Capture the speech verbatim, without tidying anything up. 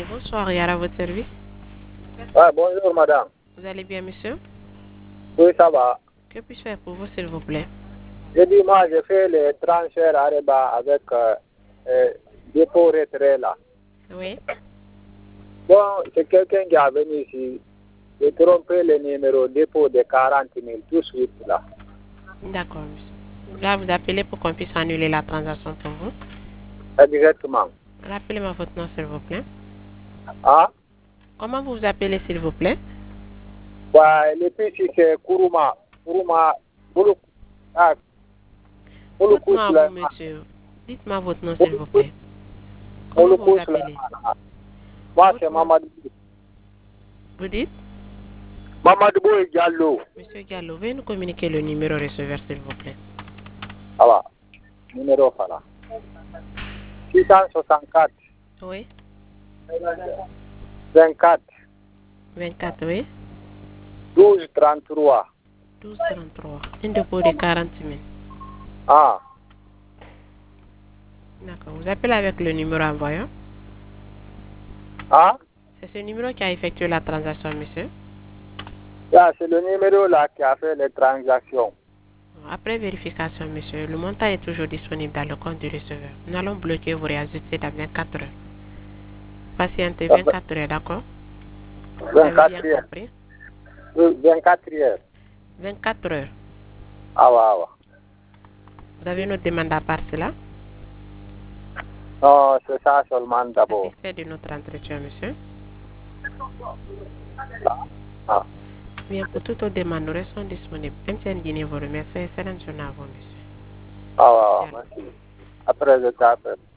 Oui, bonsoir, Yara, à votre service. Ah, bonjour, madame. Vous allez bien, monsieur? Oui, ça va. Que puis-je faire pour vous, s'il vous plaît? Je dis, moi, je fais les transferts à Reba avec euh, euh, dépôt retrait là. Oui. Bon, c'est quelqu'un qui est venu ici. J'ai trompé le numéro dépôt de quarante mille tout de suite là. D'accord, monsieur. Là, vous appelez pour qu'on puisse annuler la transaction pour vous. Exactement. Rappelez-moi votre nom, s'il vous plaît. Ah, Comment vous vous appelez, s'il vous plaît? ouais, le petit c'est Kuruma. Kuruma. Boulou. Ah, Boulou Dites-moi vous, Sulaiman. monsieur. Dites-moi votre nom, s'il vous plaît. Comment vous Boulou vous appelez? Sulaiman. Moi, c'est Votre nom? Mamadou. Vous dites? Mamadou Boy Diallo. Monsieur Gallo, veuillez nous communiquer le numéro receveur, s'il vous plaît. Ah, va. Numéro, voilà. six cent soixante-quatre. Oui. vingt-quatre. vingt-quatre, oui. douze trente-trois. douze trente-trois. Un dépôt de quarante mille. Ah, D'accord. Vous appelez avec le numéro envoyant. ah, C'est ce numéro qui a effectué la transaction, monsieur. là, c'est le numéro là qui a fait les transactions. Après vérification, monsieur, le montant est toujours disponible dans le compte du receveur. Nous allons bloquer vos réajuster dans vingt-quatre heures. Patientez vingt-quatre heures, d'accord? Vous avez bien vingt-quatre heures. compris? Oui, vingt-quatre heures. vingt-quatre heures. Ah, ouais, ah, ouais. Vous avez une autre demande à part cela? Non, c'est ça seulement d'abord. Satisfait de notre entretien, monsieur? Ah, Bien, pour toute autre demande, nous restons disponibles. M T N Guinée vous remercie. Excellente journée à vous, monsieur. ah, ouais, ouais, merci. Après, je t'appelle.